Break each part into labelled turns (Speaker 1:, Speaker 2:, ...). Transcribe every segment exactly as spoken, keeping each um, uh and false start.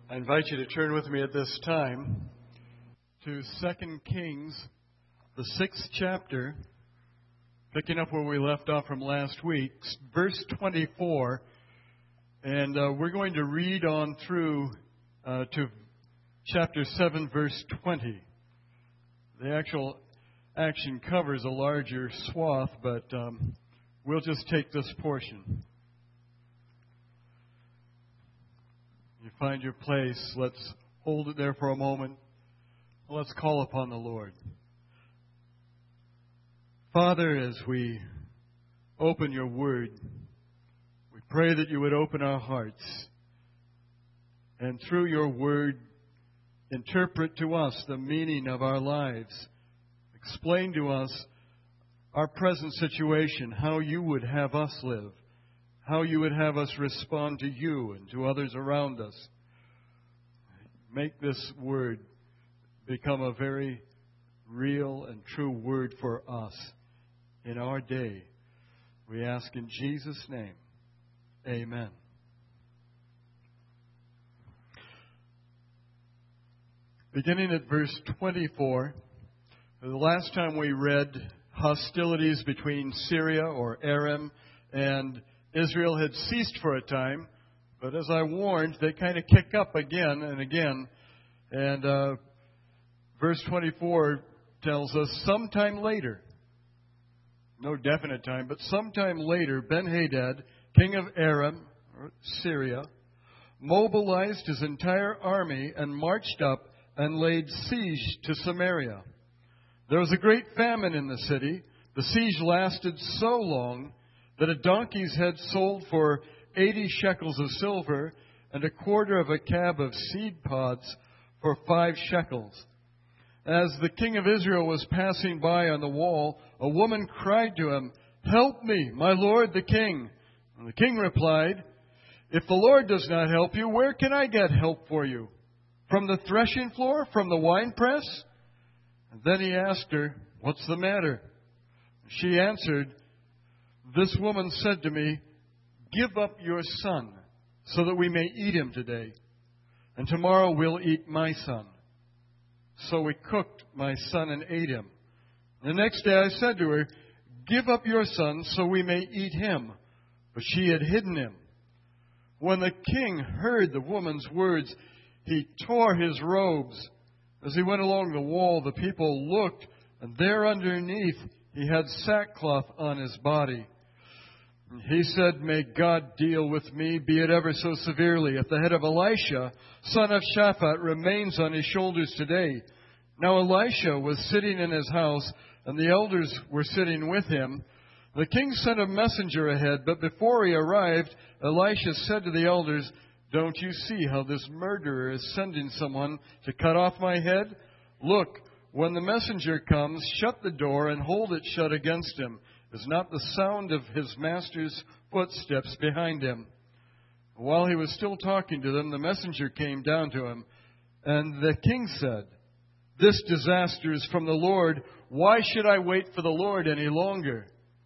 Speaker 1: I invite you to turn with me at this time to Second Kings, the sixth chapter, picking up where we left off from last week, verse twenty-four. And uh, we're going to read on through uh, to chapter seven, verse twenty. The actual action covers a larger swath, but um, we'll just take this portion. You find your place. Let's hold it there for a moment. Let's call upon the Lord. Father, as we open your word, we pray that you would open our hearts and through your word interpret to us the meaning of our lives. Explain to us our present situation, how you would have us live, how you would have us respond to you and to others around us. Make this word become a very real and true word for us in our day. We ask in Jesus' name. Amen. Beginning at verse twenty-four, the last time we read hostilities between Syria or Aram and Israel had ceased for a time, but as I warned, they kind of kick up again and again. And uh, verse twenty-four tells us sometime later, no definite time, but sometime later, Ben-Hadad, king of Aram, or Syria, mobilized his entire army and marched up and laid siege to Samaria. There was a great famine in the city. The siege lasted so long that a donkey's head sold for eighty shekels of silver and a quarter of a cab of seed pods for five shekels. As the king of Israel was passing by on the wall, a woman cried to him, "Help me, my lord the king." And the king replied, "If the Lord does not help you, where can I get help for you? From the threshing floor? From the winepress?" And then he asked her, "What's the matter?" She answered, "This woman said to me, 'Give up your son so that we may eat him today, and tomorrow we'll eat my son.' So we cooked my son and ate him. The next day I said to her, 'Give up your son so we may eat him.' But she had hidden him. When the king heard the woman's words, he tore his robes. As he went along the wall, the people looked, and there underneath he had sackcloth on his body. He said, 'May God deal with me, be it ever so severely, if the head of Elisha, son of Shaphat, remains on his shoulders today.' Now Elisha was sitting in his house, and the elders were sitting with him. The king sent a messenger ahead, but before he arrived, Elisha said to the elders, 'Don't you see how this murderer is sending someone to cut off my head? Look, when the messenger comes, shut the door and hold it shut against him. Is not the sound of his master's footsteps behind him?' While he was still talking to them, the messenger came down to him. And the king said, 'This disaster is from the Lord. Why should I wait for the Lord any longer?'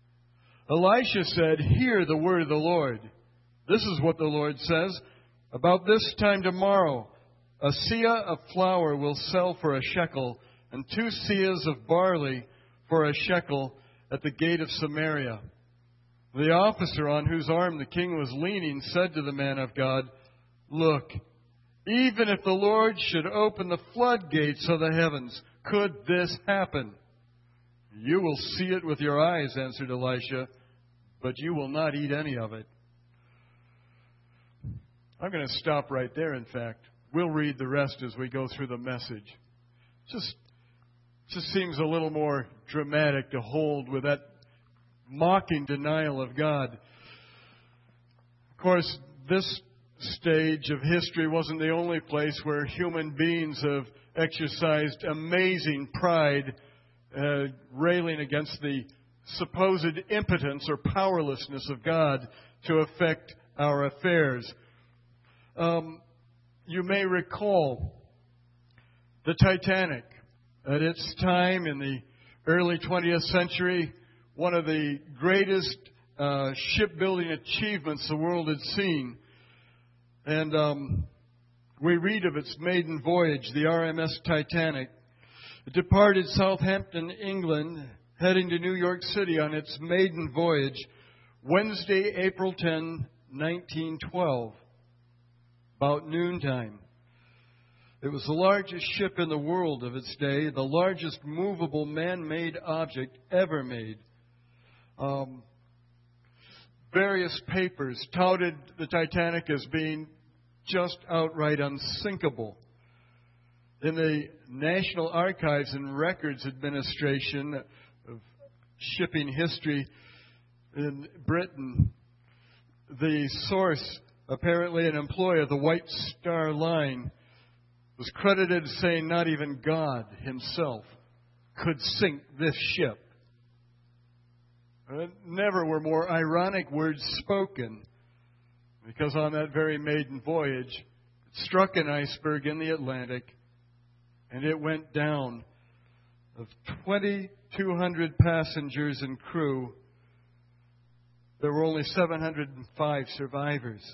Speaker 1: Elisha said, 'Hear the word of the Lord. This is what the Lord says. About this time tomorrow, a seah of flour will sell for a shekel, and two seahs of barley for a shekel at the gate of Samaria.' The officer on whose arm the king was leaning said to the man of God, 'Look, even if the Lord should open the floodgates of the heavens, could this happen?' 'You will see it with your eyes,' answered Elisha, 'but you will not eat any of it.'" I'm going to stop right there, in fact. We'll read the rest as we go through the message. Just, just seems a little more dramatic to hold with that mocking denial of God. Of course, this stage of history wasn't the only place where human beings have exercised amazing pride, uh, railing against the supposed impotence or powerlessness of God to affect our affairs. Um, you may recall the Titanic. At its time in the early twentieth century, one of the greatest uh, shipbuilding achievements the world had seen. And um, we read of its maiden voyage, the R M S Titanic. It departed Southampton, England, heading to New York City on its maiden voyage, Wednesday, April tenth, nineteen twelve, about noontime. It was the largest ship in the world of its day, the largest movable man-made object ever made. Um, various papers touted the Titanic as being just outright unsinkable. In the National Archives and Records Administration of shipping history in Britain, the source, apparently an employee of the White Star Line, was credited as saying not even God himself could sink this ship. Never were more ironic words spoken, because on that very maiden voyage, it struck an iceberg in the Atlantic, and it went down. Of twenty-two hundred passengers and crew, there were only seven hundred five survivors.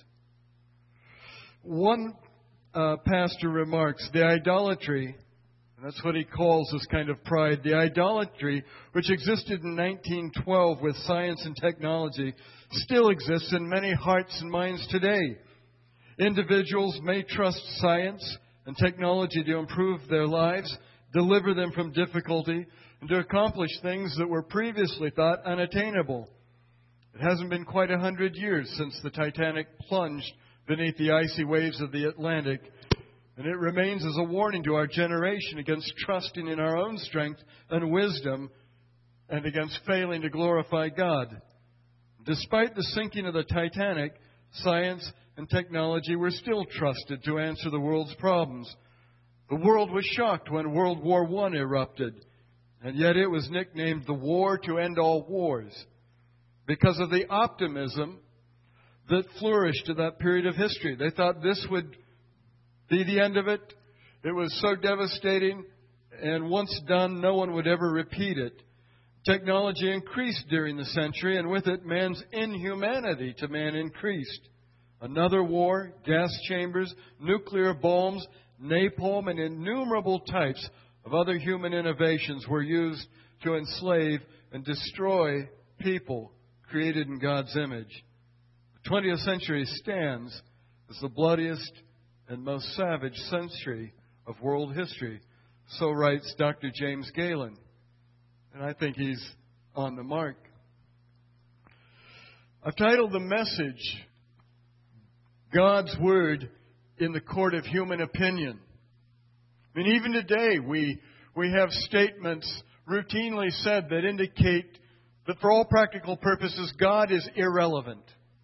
Speaker 1: One uh, pastor remarks, the idolatry, and that's what he calls this kind of pride, the idolatry which existed in nineteen twelve with science and technology still exists in many hearts and minds today. Individuals may trust science and technology to improve their lives, deliver them from difficulty, and to accomplish things that were previously thought unattainable. It hasn't been quite a hundred years since the Titanic plunged beneath the icy waves of the Atlantic, and it remains as a warning to our generation against trusting in our own strength and wisdom and against failing to glorify God. Despite the sinking of the Titanic, science and technology were still trusted to answer the world's problems. The world was shocked when World War One erupted, and yet it was nicknamed the war to end all wars because of the optimism that flourished at that period of history. They thought this would be the end of it. It was so devastating, and once done, no one would ever repeat it. Technology increased during the century, and with it, man's inhumanity to man increased. Another war, gas chambers, nuclear bombs, napalm, and innumerable types of other human innovations were used to enslave and destroy people created in God's image. The twentieth century stands as the bloodiest and most savage century of world history. So writes Doctor James Galen. And I think he's on the mark. I've titled the message, God's Word in the Court of Human Opinion. I mean, even today we we have statements routinely said that indicate that for all practical purposes, God is irrelevant.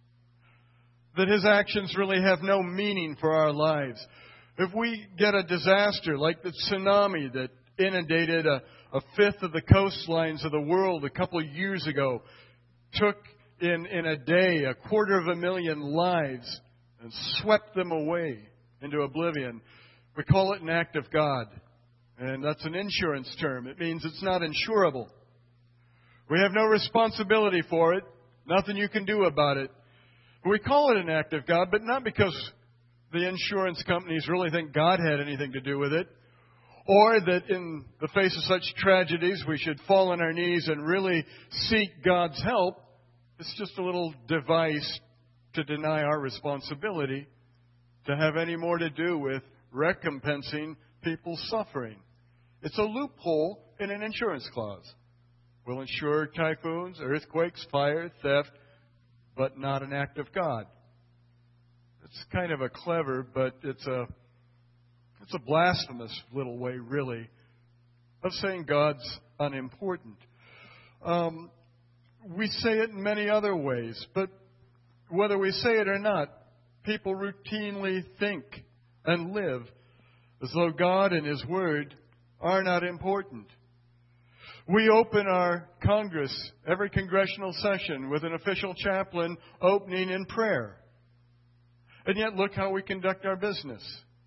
Speaker 1: That His actions really have no meaning for our lives. If we get a disaster like the tsunami that inundated a, a fifth of the coastlines of the world a couple of years ago, took in, in a day a quarter of a million lives and swept them away into oblivion, we call it an act of God. And that's an insurance term. It means it's not insurable. We have no responsibility for it. Nothing you can do about it. We call it an act of God, but not because the insurance companies really think God had anything to do with it, or that in the face of such tragedies we should fall on our knees and really seek God's help. It's just a little device to deny our responsibility to have any more to do with recompensing people's suffering. It's a loophole in an insurance clause. We'll insure typhoons, earthquakes, fire, theft, but not an act of God. It's kind of a clever, but it's a it's a blasphemous little way, really, of saying God's unimportant. Um, we say it in many other ways, but whether we say it or not, people routinely think and live as though God and His Word are not important. We open our Congress, every congressional session, with an official chaplain opening in prayer. And yet look how we conduct our business.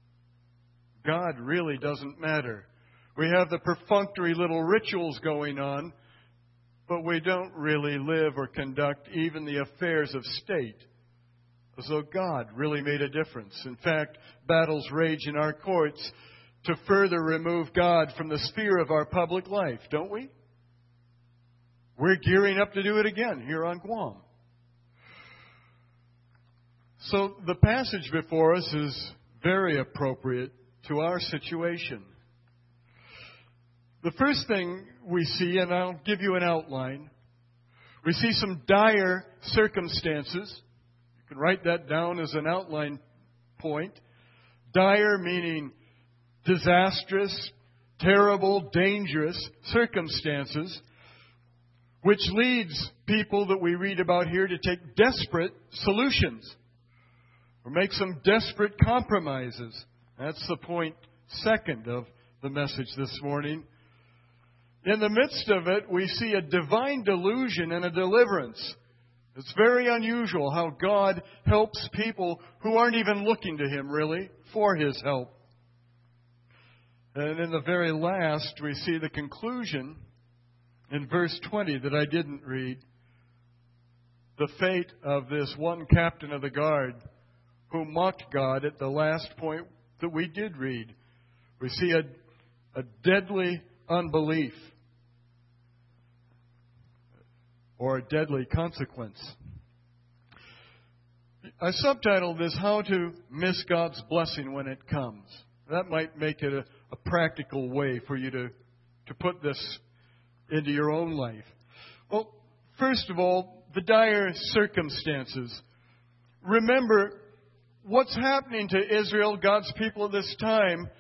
Speaker 1: God really doesn't matter. We have the perfunctory little rituals going on, but we don't really live or conduct even the affairs of state as though God really made a difference. In fact, battles rage in our courts to further remove God from the sphere of our public life, don't we? We're gearing up to do it again here on Guam. So the passage before us is very appropriate to our situation. The first thing we see, and I'll give you an outline, we see some dire circumstances. You can write that down as an outline point. Dire meaning disastrous, terrible, dangerous circumstances, which leads people that we read about here to take desperate solutions or make some desperate compromises. That's the point second of the message this morning. In the midst of it, we see a divine delusion and a deliverance. It's very unusual how God helps people who aren't even looking to Him, really, for His help. And in the very last, we see the conclusion in verse twenty that I didn't read. The fate of this one captain of the guard who mocked God at the last point that we did read. We see a, a deadly unbelief or a deadly consequence. I subtitled this, How to Miss God's Blessing When It Comes. That might make it a, a practical way for you to, to put this into your own life. Well, first of all, the dire circumstances. Remember, what's happening to Israel, God's people at this time,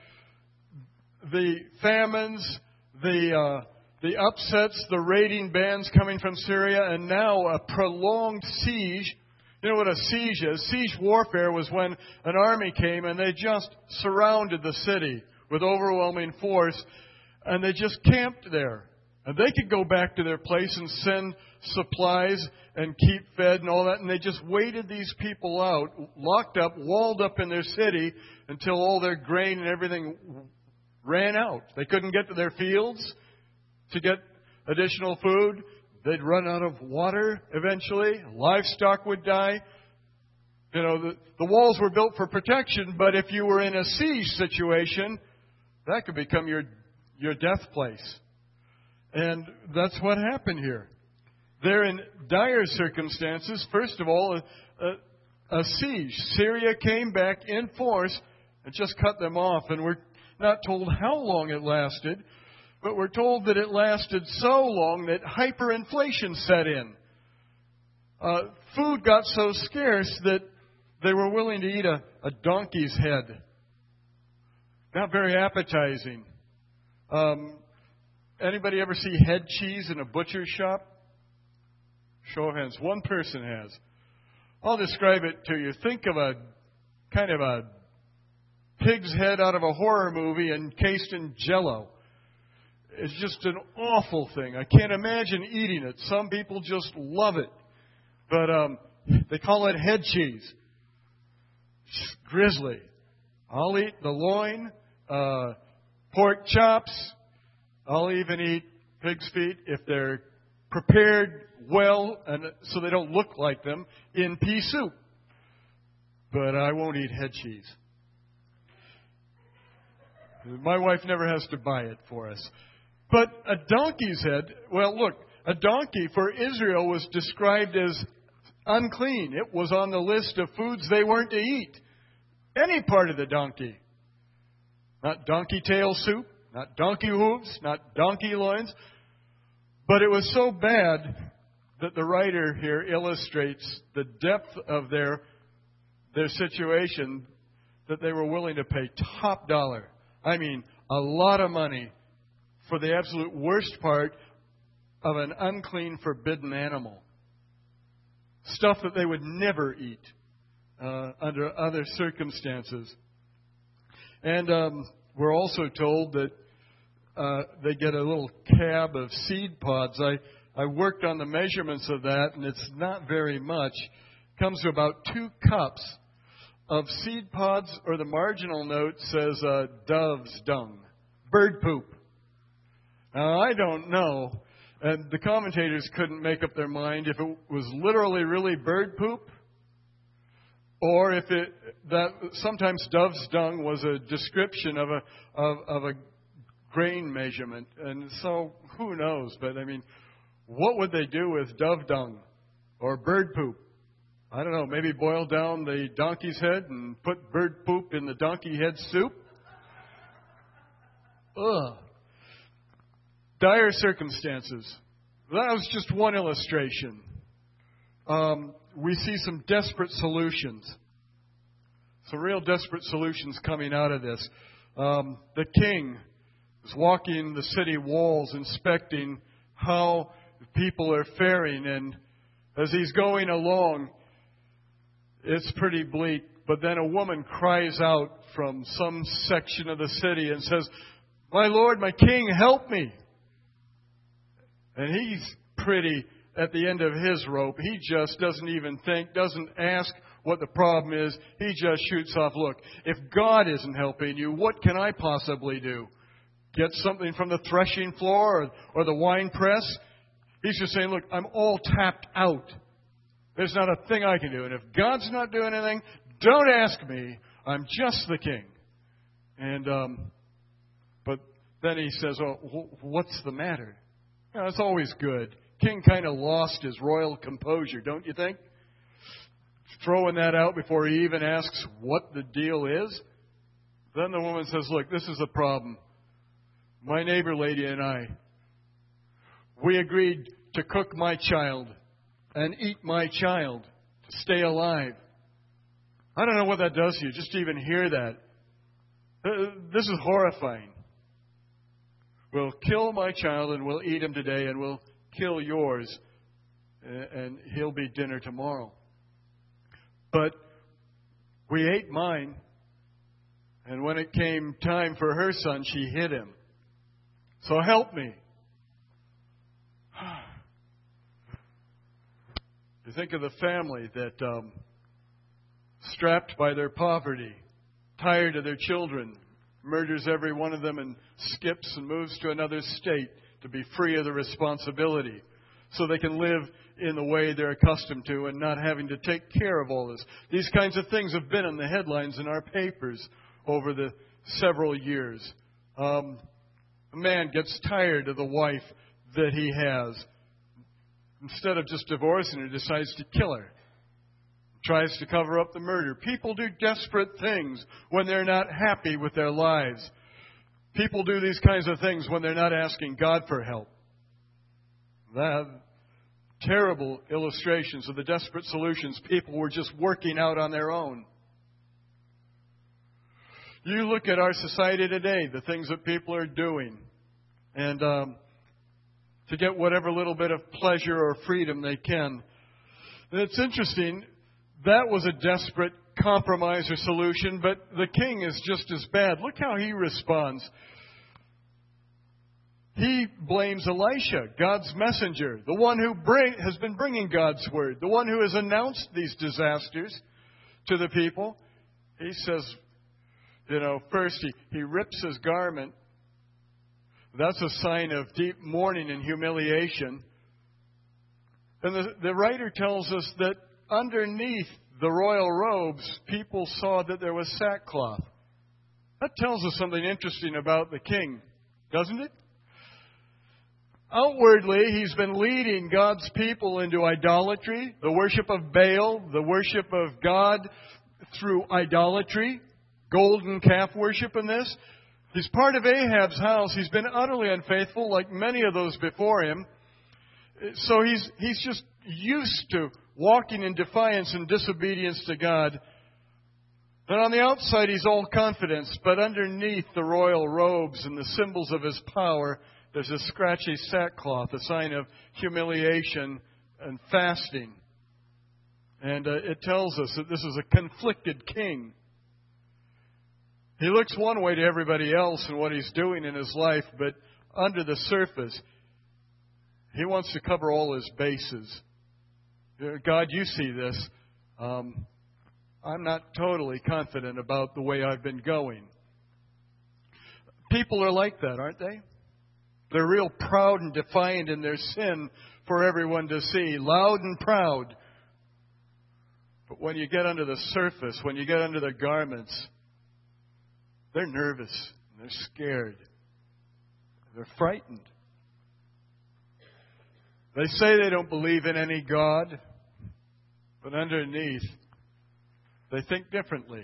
Speaker 1: the famines, the uh, the upsets, the raiding bands coming from Syria, and now a prolonged siege. You know what a siege is? Siege warfare was when an army came and they just surrounded the city with overwhelming force, and they just camped there. And they could go back to their place and send supplies and keep fed and all that, and they just waited these people out, locked up, walled up in their city until all their grain and everything ran out. They couldn't get to their fields to get additional food. They'd run out of water eventually. Livestock would die. You know, the, the walls were built for protection, but if you were in a siege situation, that could become your, your death place. And that's what happened here. They're in dire circumstances. First of all, a, a, a siege. Syria came back in force and just cut them off. And we're not told how long it lasted, but we're told that it lasted so long that hyperinflation set in. Uh, food got so scarce that they were willing to eat a, a donkey's head. Not very appetizing. Um, anybody ever see head cheese in a butcher's shop? Show of hands. One person has. I'll describe it to you. Think of a kind of a pig's head out of a horror movie encased in Jell-O. It's just an awful thing. I can't imagine eating it. Some people just love it. But um, they call it head cheese. It's grisly. I'll eat the loin, uh, pork chops. I'll even eat pig's feet if they're prepared well and so they don't look like them in pea soup. But I won't eat head cheese. My wife never has to buy it for us. But a donkey's head, well, look, a donkey for Israel was described as unclean. It was on the list of foods they weren't to eat. Any part of the donkey. Not donkey tail soup, not donkey hooves, not donkey loins. But it was so bad that the writer here illustrates the depth of their, their situation that they were willing to pay top dollar. I mean, a lot of money for the absolute worst part of an unclean, forbidden animal. Stuff that they would never eat uh, under other circumstances. And um, we're also told that uh, they get a little cab of seed pods. I, I worked on the measurements of that, and it's not very much. It comes to about two cups of seed pods, or the marginal note says uh, dove's dung, bird poop. Now, I don't know, and the commentators couldn't make up their mind if it was literally really bird poop Or if it that sometimes dove's dung was a description of a of, of a grain measurement, and so who knows? But I mean, what would they do with dove dung or bird poop? I don't know. Maybe boil down the donkey's head and put bird poop in the donkey head soup. Ugh. Dire circumstances. That was just one illustration. Um, we see some desperate solutions. Some real desperate solutions coming out of this. Um, the king is walking the city walls, inspecting how people are faring. And as he's going along, it's pretty bleak. But then a woman cries out from some section of the city and says, "My Lord, my King, help me." And he's pretty at the end of his rope. He just doesn't even think, doesn't ask what the problem is. He just shoots off, "Look, if God isn't helping you, what can I possibly do? Get something from the threshing floor or, or the wine press?" He's just saying, "Look, I'm all tapped out. There's not a thing I can do. And if God's not doing anything, don't ask me. I'm just the king." And um, but then he says, "Oh, wh- what's the matter?" You know, it's always good. King kind of lost his royal composure, don't you think? Throwing that out before he even asks what the deal is. Then the woman says, "Look, this is the problem. My neighbor lady and I, we agreed to cook my child and eat my child to stay alive." I don't know what that does to you, just to even hear that. This is horrifying. "We'll kill my child and we'll eat him today and we'll kill yours and he'll be dinner tomorrow. But we ate mine, and when it came time for her son, she hid him. So help me." You think of the family that, um, strapped by their poverty, tired of their children, murders every one of them and skips and moves to another state to be free of the responsibility so they can live in the way they're accustomed to and not having to take care of all this. These kinds of things have been in the headlines in our papers over the several years. Um, a man gets tired of the wife that he has. Instead of just divorcing her, decides to kill her. Tries to cover up the murder. People do desperate things when they're not happy with their lives. People do these kinds of things when they're not asking God for help. That terrible illustrations of the desperate solutions people were just working out on their own. You look at our society today, the things that people are doing, and um, to get whatever little bit of pleasure or freedom they can. And it's interesting, that was a desperate compromise or solution, but the king is just as bad. Look how he responds. He blames Elisha, God's messenger, the one who bring, has been bringing God's word, the one who has announced these disasters to the people. He says, you know, first he, he rips his garment. That's a sign of deep mourning and humiliation. And the, the writer tells us that underneath the royal robes, people saw that there was sackcloth. That tells us something interesting about the king, doesn't it? Outwardly, he's been leading God's people into idolatry, the worship of Baal, the worship of God through idolatry, golden calf worship in this. He's part of Ahab's house. He's been utterly unfaithful, like many of those before him. So he's he's just used to walking in defiance and disobedience to God. And on the outside, he's all confidence, but underneath the royal robes and the symbols of his power, there's a scratchy sackcloth, a sign of humiliation and fasting. And uh, it tells us that this is a conflicted king. He looks one way to everybody else and what he's doing in his life, but under the surface, he wants to cover all his bases. God, you see this. Um, I'm not totally confident about the way I've been going. People are like that, aren't they? They're real proud and defiant in their sin for everyone to see. Loud and proud. But But when you get under the surface, when you get under their garments, they're nervous. And they're scared. They're frightened. They say they don't believe in any God, but underneath, they think differently.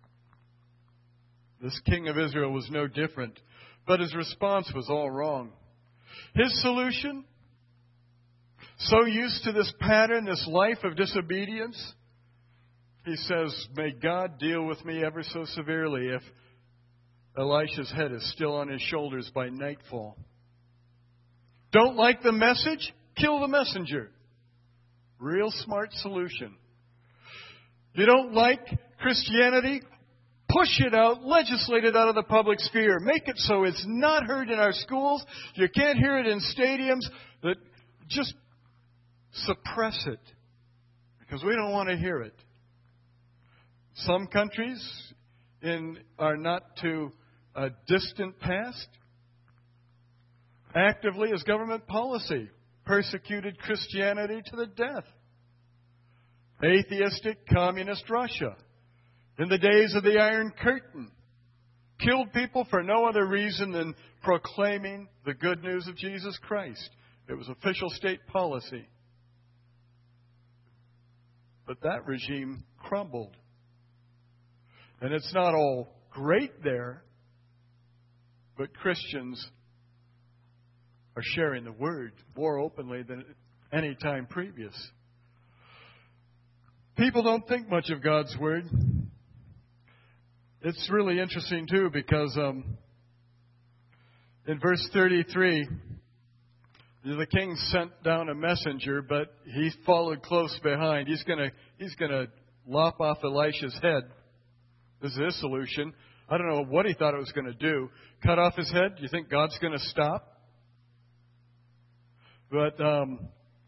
Speaker 1: This king of Israel was no different, but his response was all wrong. His solution, so used to this pattern, this life of disobedience, he says, may God deal with me ever so severely if Elisha's head is still on his shoulders by nightfall. Don't like the message? Kill the messenger. Real smart solution. You don't like Christianity? Push it out, legislate it out of the public sphere. Make it so it's not heard in our schools. You can't hear it in stadiums. That just suppress it because we don't want to hear it. Some countries in our not too uh, distant past actively, as government policy, persecuted Christianity to the death. Atheistic communist Russia, in the days of the Iron Curtain, killed people for no other reason than proclaiming the good news of Jesus Christ. It was official state policy. But that regime crumbled. And it's not all great there, but Christians are sharing the word more openly than any time previous. People don't think much of God's word. It's really interesting, too, because um, in verse thirty-three, the king sent down a messenger, but he followed close behind. He's going to he's going to lop off Elisha's head. This is his solution. I don't know what he thought it was going to do. Cut off his head? Do you think God's going to stop? But um,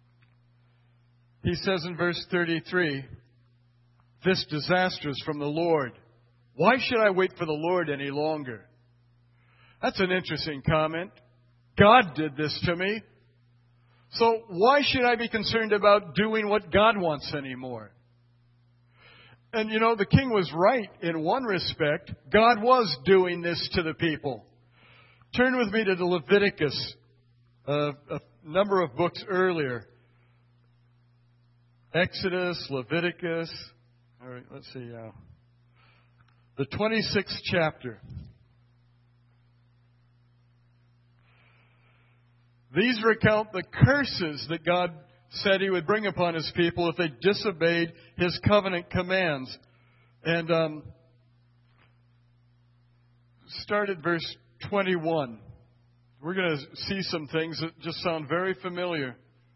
Speaker 1: he says in verse thirty-three, this disaster is from the Lord. Why should I wait for the Lord any longer? That's an interesting comment. God did this to me. So why should I be concerned about doing what God wants anymore? And you know, the king was right in one respect. God was doing this to the people. Turn with me to the Leviticus, uh, a number of books earlier. Exodus, Leviticus. All right, let's see. Uh, the twenty-sixth chapter. These recount the curses that God said He would bring upon His people if they disobeyed His covenant commands. And um, start at verse twenty-one. We're going to see some things that just sound very familiar.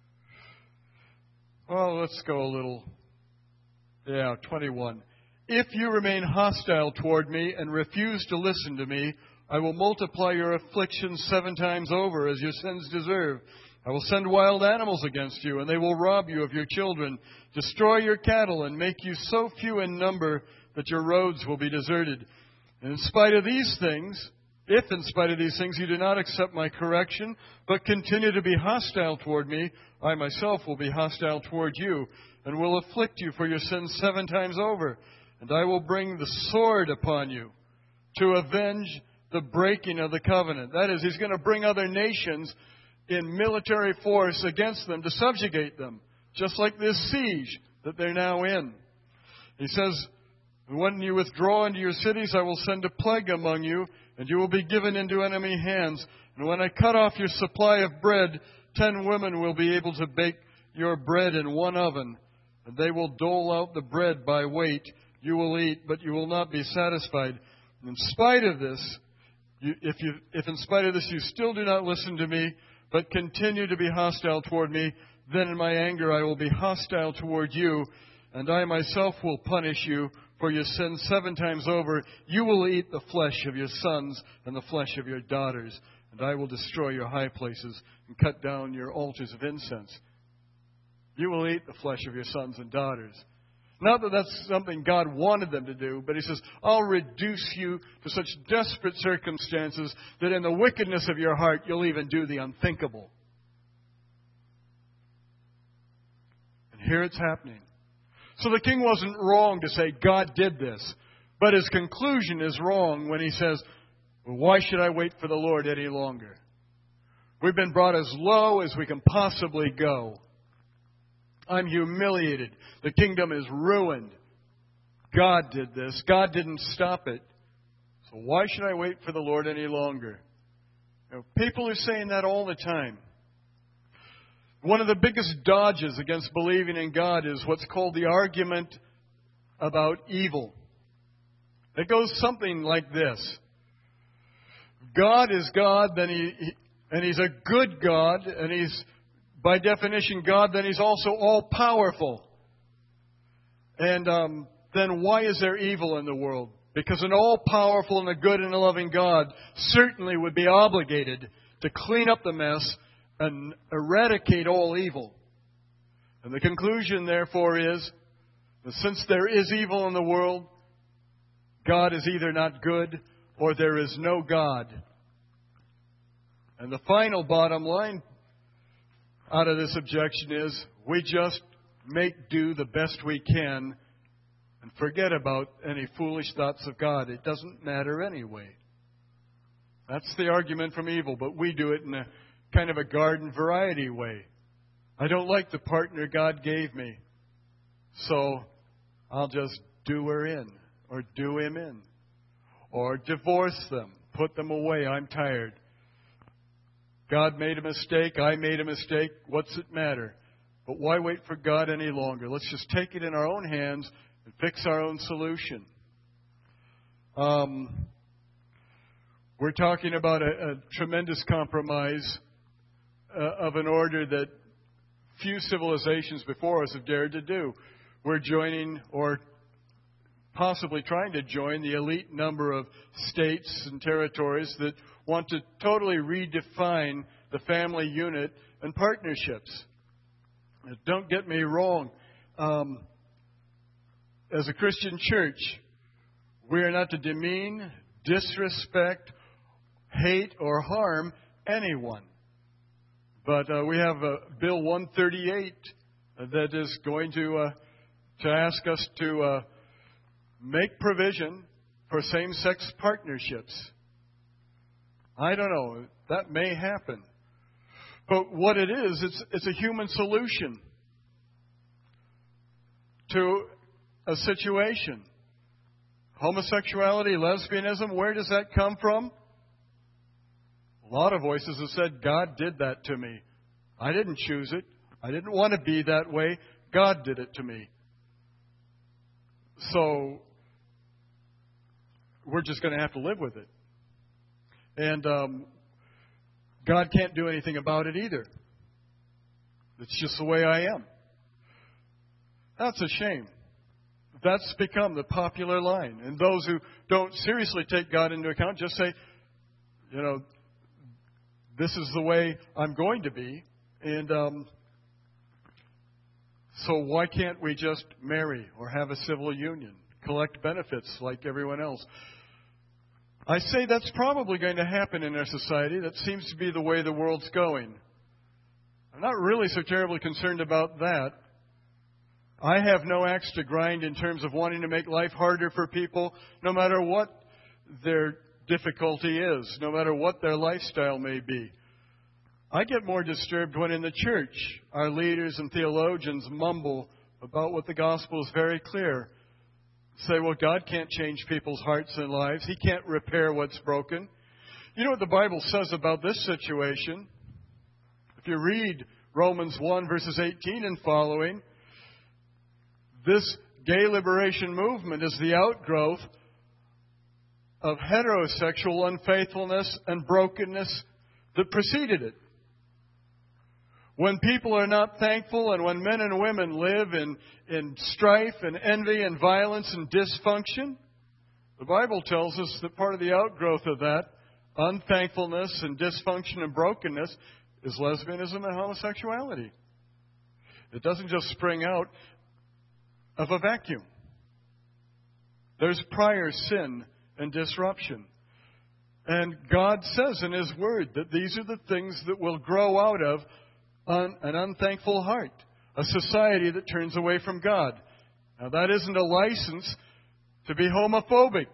Speaker 1: Well, let's go a little. Yeah, twenty-one. If you remain hostile toward me and refuse to listen to me, I will multiply your afflictions seven times over as your sins deserve. I will send wild animals against you, and they will rob you of your children, destroy your cattle, and make you so few in number that your roads will be deserted. And in spite of these things, if in spite of these things you do not accept my correction, but continue to be hostile toward me, I myself will be hostile toward you, and will afflict you for your sins seven times over. And I will bring the sword upon you to avenge the breaking of the covenant. That is, He's going to bring other nations in military force against them to subjugate them, just like this siege that they're now in. He says, when you withdraw into your cities, I will send a plague among you, and you will be given into enemy hands. And when I cut off your supply of bread, ten women will be able to bake your bread in one oven, and they will dole out the bread by weight. You will eat, but you will not be satisfied. And in spite of this, you, if, you, if in spite of this you still do not listen to me, but continue to be hostile toward me, then in my anger I will be hostile toward you, and I myself will punish you for your sins seven times over. You will eat the flesh of your sons and the flesh of your daughters, and I will destroy your high places and cut down your altars of incense. You will eat the flesh of your sons and daughters. Not that that's something God wanted them to do, but He says, I'll reduce you to such desperate circumstances that in the wickedness of your heart, you'll even do the unthinkable. And here it's happening. So the king wasn't wrong to say God did this. But his conclusion is wrong when he says, well, why should I wait for the Lord any longer? We've been brought as low as we can possibly go. I'm humiliated. The kingdom is ruined. God did this. God didn't stop it. So why should I wait for the Lord any longer? You know, people are saying that all the time. One of the biggest dodges against believing in God is what's called the argument about evil. It goes something like this. God is God, then he, he and He's a good God, and He's, by definition, God, then He's also all-powerful. And um, then why is there evil in the world? Because an all-powerful and a good and a loving God certainly would be obligated to clean up the mess and eradicate all evil. And the conclusion, therefore, is that since there is evil in the world, God is either not good or there is no God. And the final bottom line out of this objection is we just make do the best we can and forget about any foolish thoughts of God. It doesn't matter anyway. That's the argument from evil, but we do it in a kind of a garden variety way. I don't like the partner God gave me, so I'll just do her in or do him in or divorce them, put them away. I'm tired. God made a mistake. I made a mistake. What's it matter? But why wait for God any longer? Let's just take it in our own hands and fix our own solution. Um, we're talking about a, a tremendous compromise uh, of an order that few civilizations before us have dared to do. We're joining, or possibly trying to join, the elite number of states and territories that want to totally redefine the family unit and partnerships. Don't get me wrong. Um, as a Christian church, we are not to demean, disrespect, hate, or harm anyone. But uh, we have uh, Bill one thirty-eight that is going to uh, to ask us to uh, make provision for same-sex partnerships. I don't know. That may happen. But what it is, it's, it's a human solution to a situation. Homosexuality, lesbianism, where does that come from? A lot of voices have said, God did that to me. I didn't choose it. I didn't want to be that way. God did it to me. So we're just going to have to live with it. And um, God can't do anything about it either. It's just the way I am. That's a shame. That's become the popular line. And those who don't seriously take God into account just say, you know, this is the way I'm going to be. And um, so why can't we just marry or have a civil union, collect benefits like everyone else? I say that's probably going to happen in our society. That seems to be the way the world's going. I'm not really so terribly concerned about that. I have no axe to grind in terms of wanting to make life harder for people, no matter what their difficulty is, no matter what their lifestyle may be. I get more disturbed when in the church our leaders and theologians mumble about what the gospel is very clear. Say, well, God can't change people's hearts and lives. He can't repair what's broken. You know what the Bible says about this situation? If you read Romans one, verses eighteen and following, this gay liberation movement is the outgrowth of heterosexual unfaithfulness and brokenness that preceded it. When people are not thankful and when men and women live in, in strife and envy and violence and dysfunction, the Bible tells us that part of the outgrowth of that unthankfulness and dysfunction and brokenness is lesbianism and homosexuality. It doesn't just spring out of a vacuum. There's prior sin and disruption. And God says in His Word that these are the things that will grow out of un- an unthankful heart, a society that turns away from God. Now, that isn't a license to be homophobic.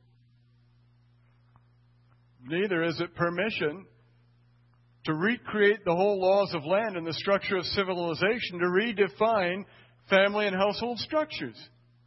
Speaker 1: Neither is it permission to recreate the whole laws of land and the structure of civilization, to redefine family and household structures.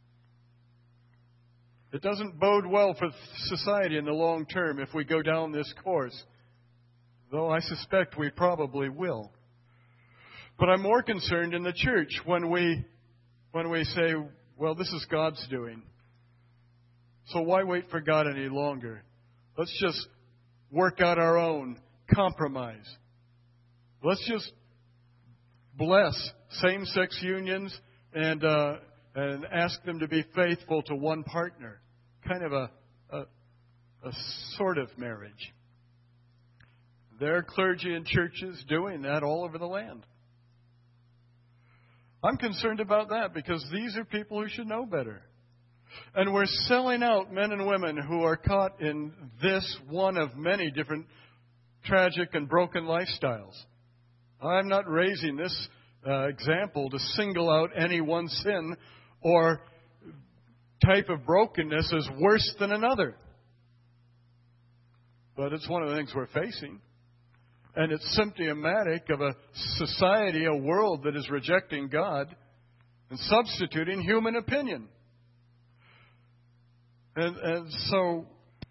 Speaker 1: It doesn't bode well for society in the long term if we go down this course, though I suspect we probably will. But I'm more concerned in the church when we when we say, well, this is God's doing, so why wait for God any longer? Let's just work out our own compromise. Let's just bless same-sex unions and uh, and ask them to be faithful to one partner. Kind of a, a, a sort of marriage. There are clergy and churches doing that all over the land. I'm concerned about that because these are people who should know better. And we're selling out men and women who are caught in this one of many different tragic and broken lifestyles. I'm not raising this uh, example to single out any one sin or type of brokenness as worse than another. But it's one of the things we're facing. And it's symptomatic of a society, a world that is rejecting God and substituting human opinion. And, and so,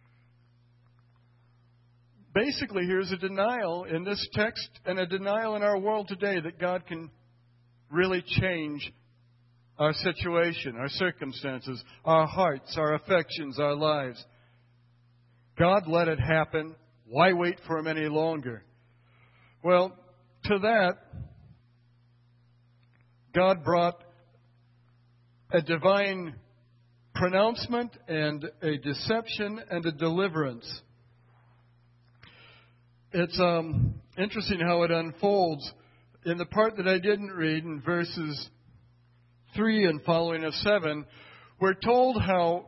Speaker 1: basically, here's a denial in this text and a denial in our world today that God can really change our situation, our circumstances, our hearts, our affections, our lives. God let it happen. Why wait for Him any longer? Well, to that, God brought a divine pronouncement and a deception and a deliverance. It's um, interesting how it unfolds. In the part that I didn't read, in verses three and following of seven, we're told how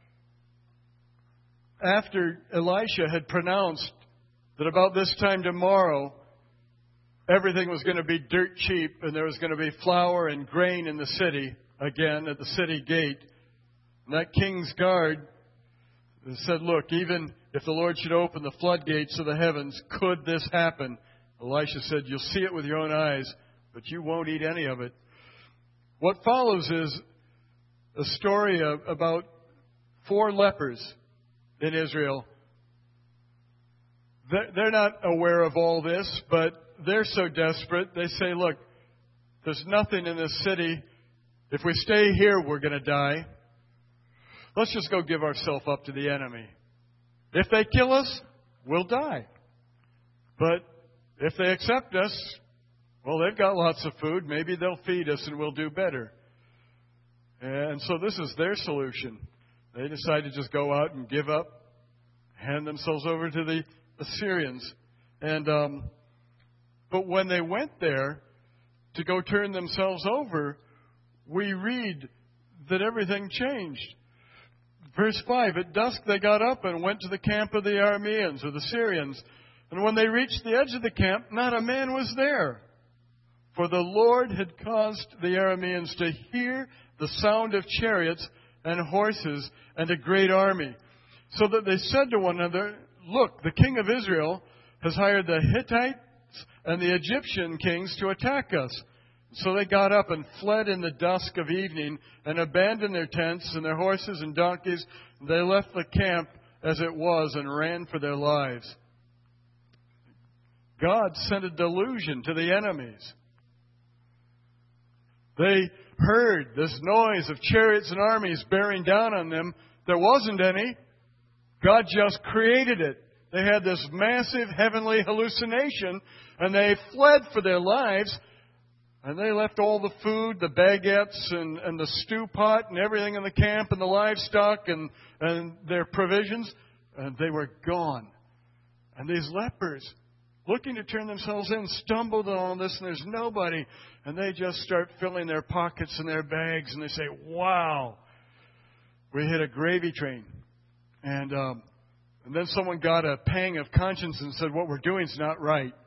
Speaker 1: after Elisha had pronounced that about this time tomorrow, everything was going to be dirt cheap and there was going to be flour and grain in the city, again, at the city gate. And that king's guard said, look, even if the Lord should open the floodgates of the heavens, could this happen? Elisha said, you'll see it with your own eyes, but you won't eat any of it. What follows is a story of, about four lepers in Israel. They're, they're not aware of all this, but they're so desperate, they say, look, there's nothing in this city. If we stay here, we're going to die. Let's just go give ourselves up to the enemy. If they kill us, we'll die. But if they accept us, well, they've got lots of food. Maybe they'll feed us and we'll do better. And so this is their solution. They decide to just go out and give up, hand themselves over to the Assyrians. And um, but when they went there to go turn themselves over, we read that everything changed. Verse five, at dusk they got up and went to the camp of the Arameans or the Syrians. And when they reached the edge of the camp, not a man was there. For the Lord had caused the Arameans to hear the sound of chariots and horses and a great army. So that they said to one another, look, the king of Israel has hired the Hittites and the Egyptian kings to attack us. So they got up and fled in the dusk of evening and abandoned their tents and their horses and donkeys. They left the camp as it was and ran for their lives. God sent a delusion to the enemies. They heard this noise of chariots and armies bearing down on them. There wasn't any. God just created it. They had this massive heavenly hallucination, and they fled for their lives. And they left all the food, the baguettes and, and the stew pot and everything in the camp and the livestock and, and their provisions. And they were gone. And these lepers, looking to turn themselves in, stumbled on all this and there's nobody. And they just start filling their pockets and their bags and they say, wow, we hit a gravy train. And, um, and then someone got a pang of conscience and said, what we're doing is not right.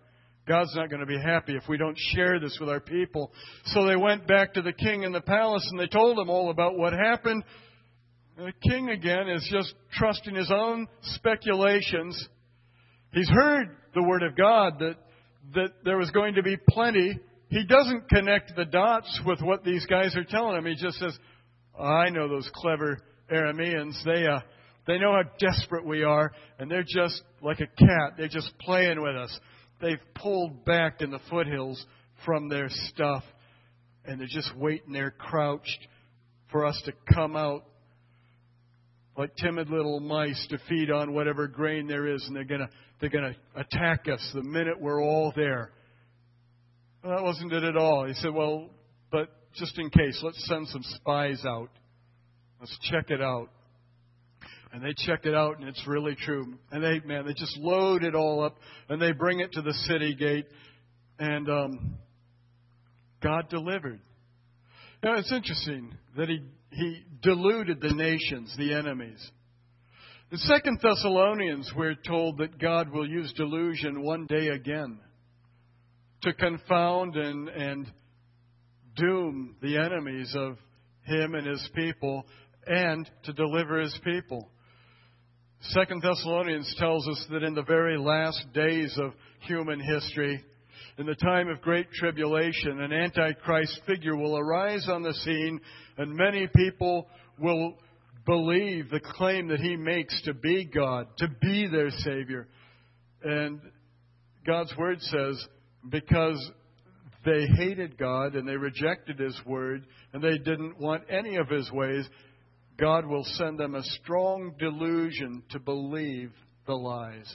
Speaker 1: God's not going to be happy if we don't share this with our people. So they went back to the king in the palace and they told him all about what happened. And the king, again, is just trusting his own speculations. He's heard the word of God that, that there was going to be plenty. He doesn't connect the dots with what these guys are telling him. He just says, oh, I know those clever Arameans. They, uh, they know how desperate we are, and they're just like a cat. They're just playing with us. They've pulled back in the foothills from their stuff, and they're just waiting there crouched for us to come out like timid little mice to feed on whatever grain there is, and they're going to they're going to attack us the minute we're all there. Well, that wasn't it at all. He said, well, but just in case, let's send some spies out. Let's check it out. And they check it out, and it's really true. And they, man, they just load it all up, and they bring it to the city gate, and um, God delivered. Now, it's interesting that he, he deluded the nations, the enemies. In Second Thessalonians, we're told that God will use delusion one day again to confound and, and doom the enemies of Him and His people, and to deliver His people. Second Thessalonians tells us that in the very last days of human history, in the time of great tribulation, an Antichrist figure will arise on the scene, and many people will believe the claim that he makes to be God, to be their Savior. And God's Word says, because they hated God and they rejected His Word, and they didn't want any of His ways, God will send them a strong delusion to believe the lies.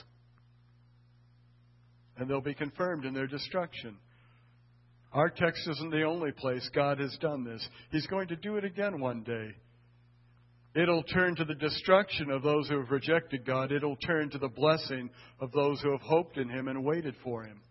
Speaker 1: And they'll be confirmed in their destruction. Our text isn't the only place God has done this. He's going to do it again one day. It'll turn to the destruction of those who have rejected God. It'll turn to the blessing of those who have hoped in Him and waited for Him.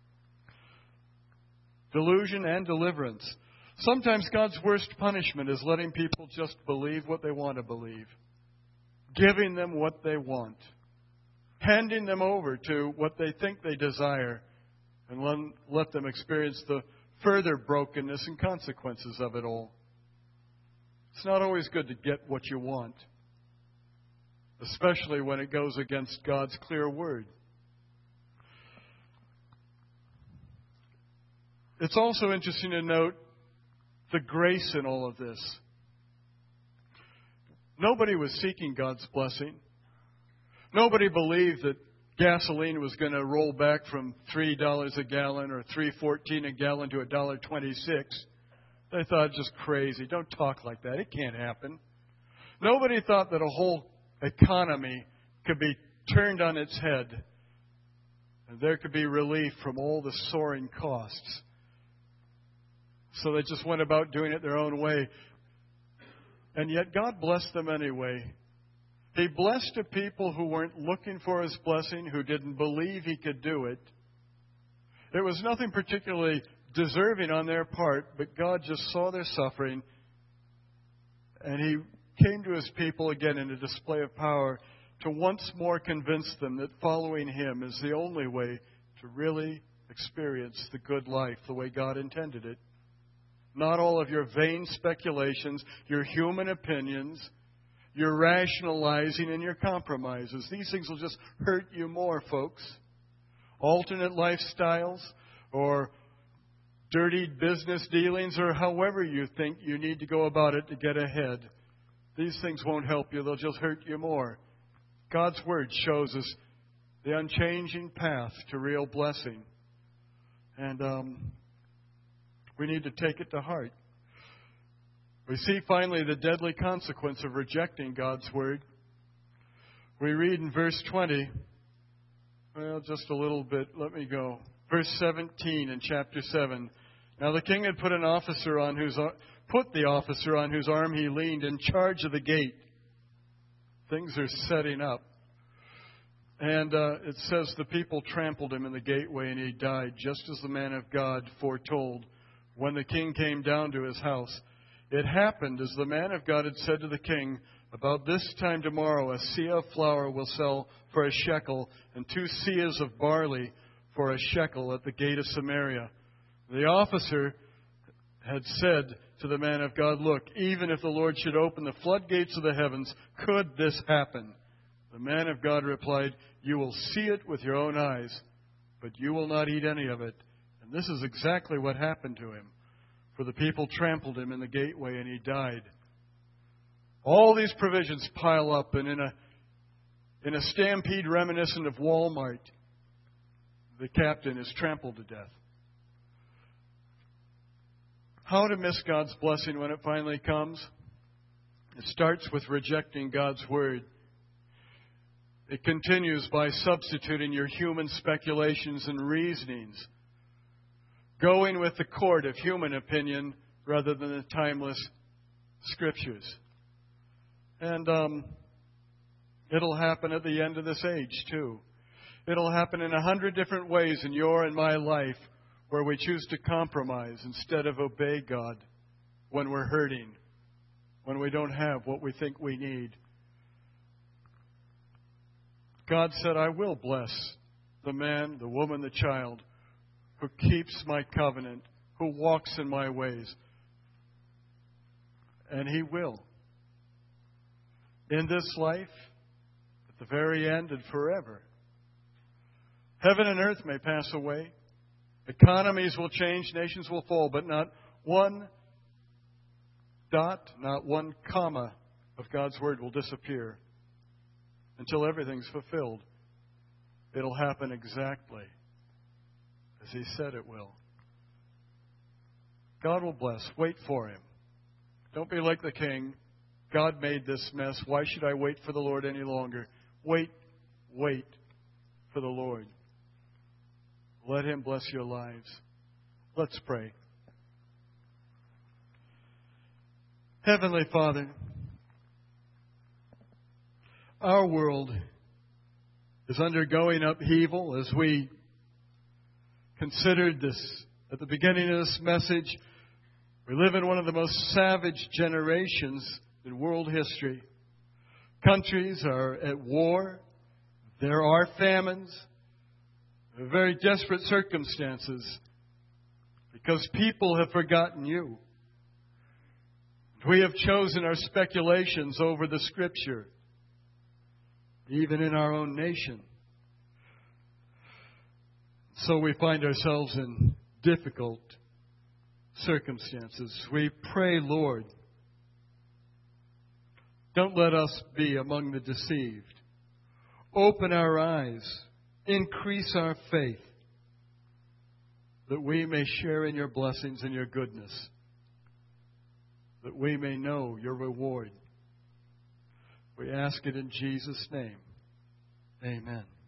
Speaker 1: Delusion and deliverance. Sometimes God's worst punishment is letting people just believe what they want to believe, giving them what they want, handing them over to what they think they desire, and let, let them experience the further brokenness and consequences of it all. It's not always good to get what you want, especially when it goes against God's clear word. It's also interesting to note the grace in all of this. Nobody was seeking God's blessing. Nobody believed that gasoline was going to roll back from three dollars a gallon or three dollars and fourteen cents a gallon to one dollar and twenty-six cents. They thought, just crazy. Don't talk like that. It can't happen. Nobody thought that a whole economy could be turned on its head and there could be relief from all the soaring costs. So they just went about doing it their own way. And yet God blessed them anyway. He blessed a people who weren't looking for His blessing, who didn't believe He could do it. It was nothing particularly deserving on their part, but God just saw their suffering, and He came to His people again in a display of power to once more convince them that following Him is the only way to really experience the good life the way God intended it. Not all of your vain speculations, your human opinions, your rationalizing and your compromises. These things will just hurt you more, folks. Alternate lifestyles or dirty business dealings or however you think you need to go about it to get ahead. These things won't help you. They'll just hurt you more. God's Word shows us the unchanging path to real blessing. And um, we need to take it to heart. We see finally the deadly consequence of rejecting God's Word. We read in verse twenty, well, just a little bit, let me go. Verse seventeen in chapter seven. Now the king had put an officer on whose put the officer on whose arm he leaned in charge of the gate. Things are setting up. And uh, it says the people trampled him in the gateway and he died, just as the man of God foretold when the king came down to his house. It happened as the man of God had said to the king, about this time tomorrow a seah of flour will sell for a shekel and two seahs of barley for a shekel at the gate of Samaria. The officer had said to the man of God, look, even if the Lord should open the floodgates of the heavens, could this happen? The man of God replied, you will see it with your own eyes, but you will not eat any of it. And this is exactly what happened to him. For the people trampled him in the gateway, and he died. All these provisions pile up, and in a in a stampede reminiscent of Walmart, the captain is trampled to death. How to miss God's blessing when it finally comes? It starts with rejecting God's word. It continues by substituting your human speculations and reasonings, going with the court of human opinion rather than the timeless Scriptures. And um, it'll happen at the end of this age, too. It'll happen in a hundred different ways in your and my life where we choose to compromise instead of obey God when we're hurting, when we don't have what we think we need. God said, I will bless the man, the woman, the child who keeps my covenant, who walks in my ways. And He will. In this life, at the very end, and forever. Heaven and earth may pass away. Economies will change, nations will fall, but not one dot, not one comma of God's Word will disappear until everything's fulfilled. It'll happen exactly as He said it will. God will bless. Wait for Him. Don't be like the king. God made this mess. Why should I wait for the Lord any longer? Wait, wait for the Lord. Let Him bless your lives. Let's pray. Heavenly Father, our world is undergoing upheaval as we considered this at the beginning of this message. We live in one of the most savage generations in world history. Countries are at war. There are famines. There are very desperate circumstances because people have forgotten You. We have chosen our speculations over the Scripture, even in our own nation. So we find ourselves in difficult circumstances. We pray, Lord, don't let us be among the deceived. Open our eyes. Increase our faith that we may share in Your blessings and Your goodness, that we may know Your reward. We ask it in Jesus' name. Amen.